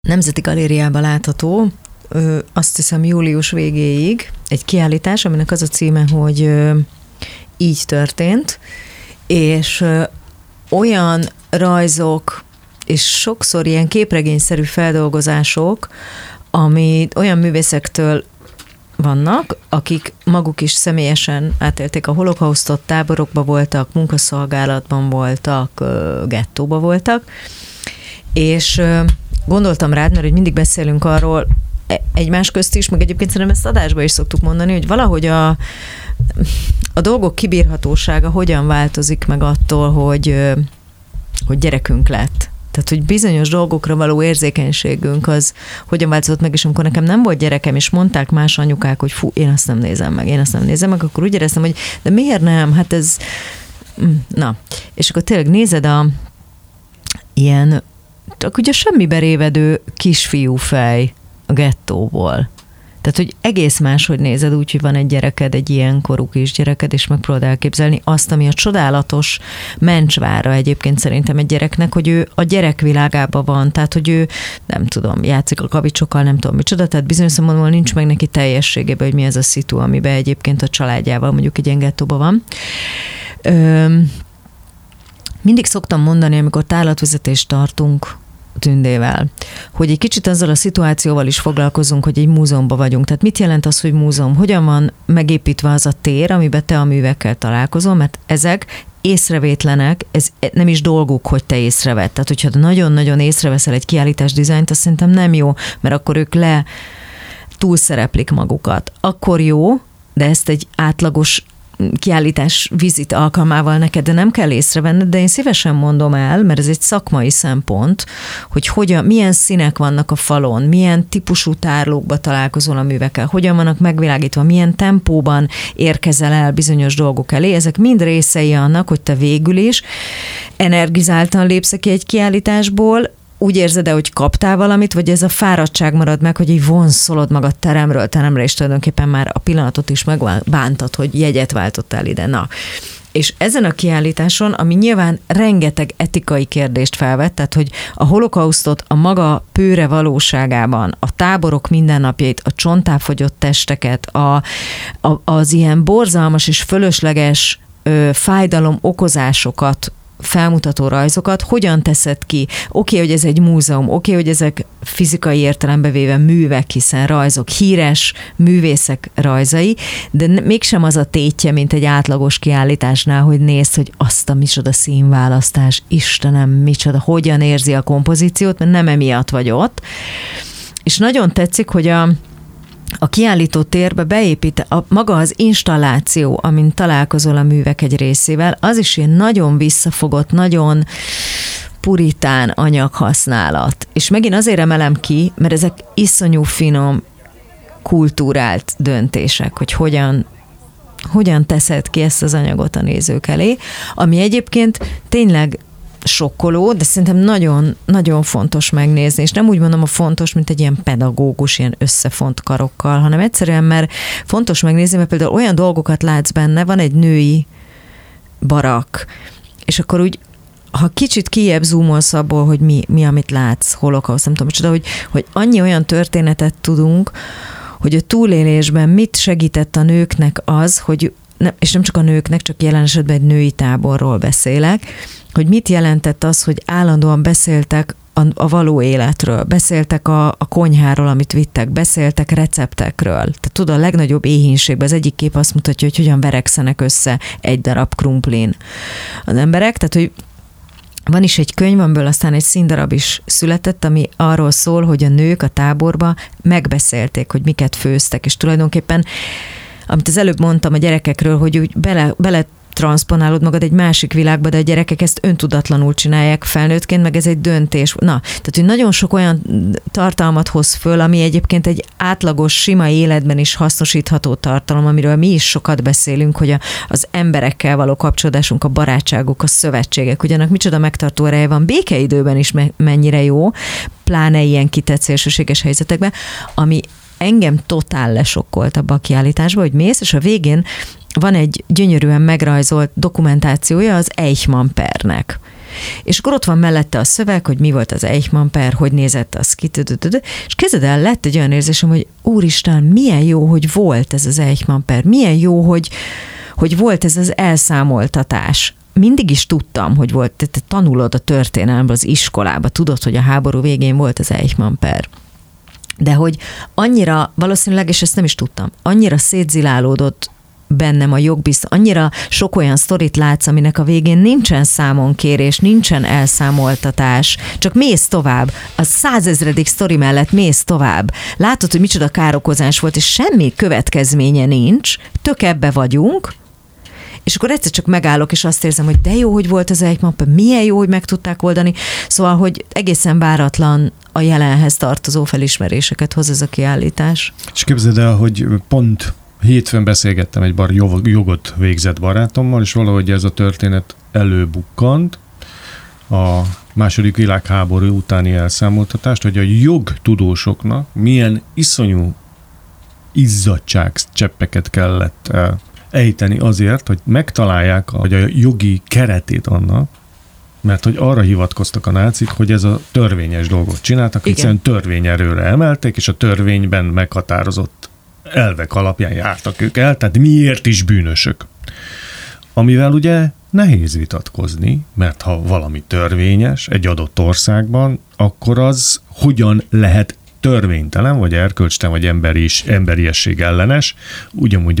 Nemzeti Galériában látható, azt hiszem július végéig egy kiállítás, aminek az a címe, hogy így történt, és olyan rajzok, és sokszor ilyen képregényszerű feldolgozások, ami olyan művészektől vannak, akik maguk is személyesen átélték a holokausztot, táborokba voltak, munkaszolgálatban voltak, gettóba voltak, és gondoltam rád, mert hogy mindig beszélünk arról egymás közt is, meg egyébként szerintem ezt adásban is szoktuk mondani, hogy valahogy a dolgok kibírhatósága hogyan változik meg attól, hogy gyerekünk lett. Tehát, hogy bizonyos dolgokra való érzékenységünk az hogyan változott meg, és amikor nekem nem volt gyerekem, és mondták más anyukák, hogy fú, én azt nem nézem meg, akkor úgy éreztem, hogy de miért nem? Hát ez... Na, és akkor tényleg nézed ilyen csak ugye semmibe révedő kisfiú fej a gettóból. Tehát, hogy egész máshogy nézed úgy, hogy van egy gyereked, egy ilyen korú kisgyereked, és megpróbálod elképzelni azt, ami a csodálatos mencsvára egyébként szerintem egy gyereknek, hogy ő a gyerekvilágában van, tehát, hogy ő, nem tudom, játszik a kavicsokkal, nem tudom micsoda, tehát bizonyos szempontból nincs meg neki teljességében, hogy mi ez a szitu, amiben egyébként a családjával mondjuk egy ilyen gettóban van. Mindig szoktam mondani, amikor tárlatvezetést tartunk Tündével, hogy egy kicsit azzal a szituációval is foglalkozunk, hogy egy múzeumban vagyunk. Tehát mit jelent az, hogy múzeum? Hogyan van megépítve az a tér, amiben te a művekkel találkozol, mert ezek észrevétlenek, ez nem is dolguk, hogy te észrevedd. Tehát, hogyha nagyon-nagyon észreveszel egy kiállítás dizájnt, azt szerintem nem jó, mert akkor ők túlszereplik magukat. Akkor jó, de ezt egy átlagos kiállítás vizit alkalmával neked, de nem kell észrevenned, de én szívesen mondom el, mert ez egy szakmai szempont, hogy milyen színek vannak a falon, milyen típusú tárlókba találkozol a művekkel, hogyan vannak megvilágítva, milyen tempóban érkezel el bizonyos dolgok elé, ezek mind részei annak, hogy te végül is energizáltan lépsz ki egy kiállításból, úgy érzed-e, hogy kaptál valamit, vagy ez a fáradtság marad meg, hogy így vonszolod magad teremről teremre, és tulajdonképpen már a pillanatot is megbántad, hogy jegyet váltottál ide. Na. És ezen a kiállításon, ami nyilván rengeteg etikai kérdést felvett, tehát hogy a holokausztot a maga pőre valóságában, a táborok mindennapjait, a csontáfogyott testeket, az ilyen borzalmas és fölösleges fájdalom okozásokat felmutató rajzokat, hogyan teszed ki? Oké, hogy ez egy múzeum, oké, hogy ezek fizikai értelembe véve művek, hiszen rajzok, híres művészek rajzai, de mégsem az a tétje, mint egy átlagos kiállításnál, hogy nézd, hogy azt a micsoda színválasztás, Istenem, micsoda, hogyan érzi a kompozíciót, mert nem emiatt vagy ott. És nagyon tetszik, hogy a kiállító térbe beépít maga az installáció, amin találkozol a művek egy részével, az is ilyen nagyon visszafogott, nagyon puritán anyaghasználat. És megint azért emelem ki, mert ezek iszonyú finom, kultúrált döntések, hogy hogyan teszed ki ezt az anyagot a nézők elé, ami egyébként tényleg sokkoló, de szerintem nagyon, nagyon fontos megnézni, és nem úgy mondom a fontos, mint egy ilyen pedagógus, ilyen összefont karokkal, hanem egyszerűen, mert fontos megnézni, mert például olyan dolgokat látsz benne, van egy női barak, és akkor úgy, ha kicsit kijebb zoomolsz abból, hogy mi amit látsz, holokauszt, nem tudom, csoda, hogy annyi olyan történetet tudunk, hogy a túlélésben mit segített a nőknek az, hogy és nem csak a nőknek, csak jelen esetben egy női táborról beszélek, hogy mit jelentett az, hogy állandóan beszéltek a való életről, beszéltek a konyháról, amit vittek, beszéltek receptekről. Tehát tudod, a legnagyobb éhínségben az egyik kép azt mutatja, hogy hogyan verekszenek össze egy darab krumplin az emberek, tehát hogy van is egy könyv, amiből aztán egy színdarab is született, ami arról szól, hogy a nők a táborba megbeszélték, hogy miket főztek, és tulajdonképpen amit az előbb mondtam a gyerekekről, hogy úgy bele transzponálod magad egy másik világba, de a gyerekek ezt öntudatlanul csinálják felnőttként, meg ez egy döntés. Na, tehát, hogy nagyon sok olyan tartalmat hoz föl, ami egyébként egy átlagos, sima életben is hasznosítható tartalom, amiről mi is sokat beszélünk, hogy az emberekkel való kapcsolódásunk, a barátságok, a szövetségek, ugyanak micsoda megtartó ereje van békeidőben is mennyire jó, pláne ilyen kitett szélsőséges helyzetekben, ami engem totál lesokkolt abba a kiállításba, hogy mész, és a végén van egy gyönyörűen megrajzolt dokumentációja az Eichmann-pernek. És akkor ott van mellette a szöveg, hogy mi volt az Eichmann-per, hogy nézett az ki, és kezded el, lett egy olyan érzésem, hogy úristen, milyen jó, hogy volt ez az Eichmann-per, milyen jó, hogy volt ez az elszámoltatás. Mindig is tudtam, hogy volt, te tanulod a történelemből az iskolába, tudod, hogy a háború végén volt az Eichmann-per. De hogy annyira, valószínűleg, és ezt nem is tudtam, annyira szétzilálódott bennem a jogbiztos, annyira sok olyan sztorit látsz, aminek a végén nincsen számonkérés, nincsen elszámoltatás, csak mész tovább. A 100 000. sztori mellett mész tovább. Látod, hogy micsoda károkozás volt, és semmi következménye nincs, tök ebbe vagyunk, és akkor egyszer csak megállok, és azt érzem, hogy de jó, hogy volt az Eichmann-per, milyen jó, hogy meg tudták oldani. Szóval, hogy egészen váratlan a jelenhez tartozó felismeréseket hoz ez a kiállítás. És képzeld el, hogy pont hétfőn beszélgettem egy jogot végzett barátommal, és valahogy ez a történet előbukkant a második világháború utáni elszámoltatást, hogy a jogtudósoknak milyen iszonyú izzadságcseppeket kellett ejteni azért, hogy megtalálják a jogi keretét annak, mert hogy arra hivatkoztak a nácik, hogy ez a törvényes dolgot csináltak, hiszen törvényerőre emelték, és a törvényben meghatározott elvek alapján jártak ők el, tehát miért is bűnösök. Amivel ugye nehéz vitatkozni, mert ha valami törvényes egy adott országban, akkor az hogyan lehet törvénytelen, vagy erkölcstelen, vagy emberiesség ellenes, ugyanúgy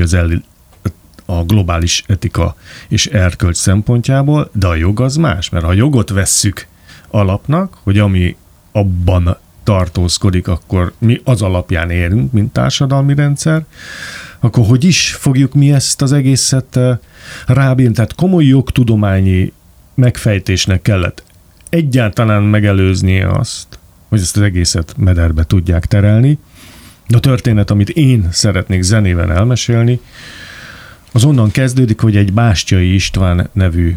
a globális etika és erkölcs szempontjából, de a jog az más, mert ha a jogot vesszük alapnak, hogy ami abban tartózkodik, akkor mi az alapján érünk, mint társadalmi rendszer, akkor hogy is fogjuk mi ezt az egészet rábírni? Tehát komoly jogtudományi megfejtésnek kellett egyáltalán megelőznie azt, hogy ezt az egészet mederbe tudják terelni. De a történet, amit én szeretnék zenével elmesélni, az onnan kezdődik, hogy egy Bástyai István nevű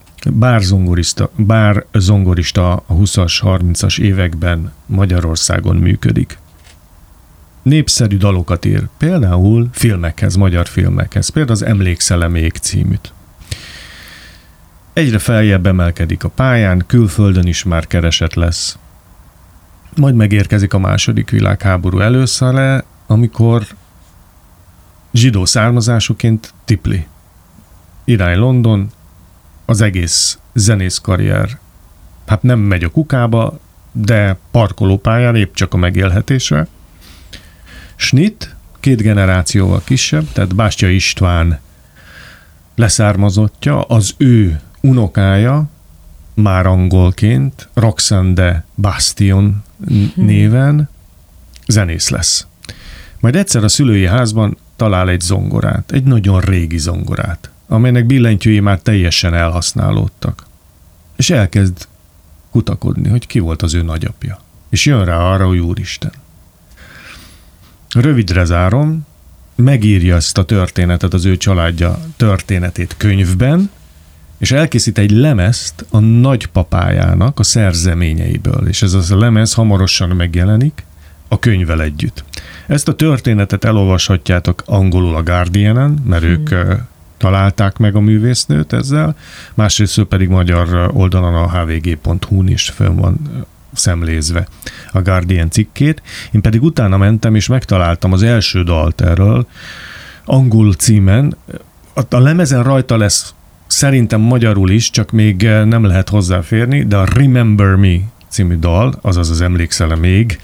bárzongorista a 20-as, 30-as években Magyarországon működik. Népszerű dalokat ír, például filmekhez, magyar filmekhez, például az Emlékszel-e még címűt. Egyre feljebb emelkedik a pályán, külföldön is már keresett lesz. Majd megérkezik a második világháború előszele, amikor zsidó származásúként tipli. Irány London, az egész zenészkarrier, hát nem megy a kukába, de parkolópályán épp csak a megélhetésre. Schnitt 2 generációval kisebb, tehát Bástyai István leszármazottja, az ő unokája már angolként, Roxanne de Bastion néven zenész lesz. Majd egyszer a szülői házban talál egy zongorát, egy nagyon régi zongorát, amelynek billentyűi már teljesen elhasználódtak. És elkezd kutakodni, hogy ki volt az ő nagyapja. És jön rá arra, hogy Úristen. Rövidre zárom, megírja ezt a történetet, az ő családja történetét könyvben, és elkészít egy lemezt a nagypapájának a szerzeményeiből, és ez a lemez hamarosan megjelenik a könyvvel együtt. Ezt a történetet elolvashatjátok angolul a Guardianen, mert ők találták meg a művésznőt ezzel, másrészt pedig magyar oldalon a hvg.hu-n is fönn van szemlézve a Guardian cikkét. Én pedig utána mentem, és megtaláltam az első dalt erről, angol címen. A lemezen rajta lesz szerintem magyarul is, csak még nem lehet hozzáférni, de a Remember Me című dal, azaz az Emlékszel-e még,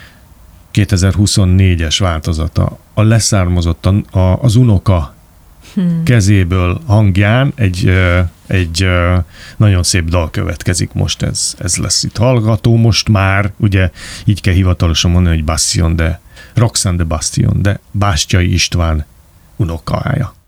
2024-es változata, a leszármazott az unoka kezéből hangján egy nagyon szép dal következik most, ez lesz itt hallgató most már, ugye így kell hivatalosan mondani, hogy Bastion de Roxanne de Bastion, de Bástyai István unokája.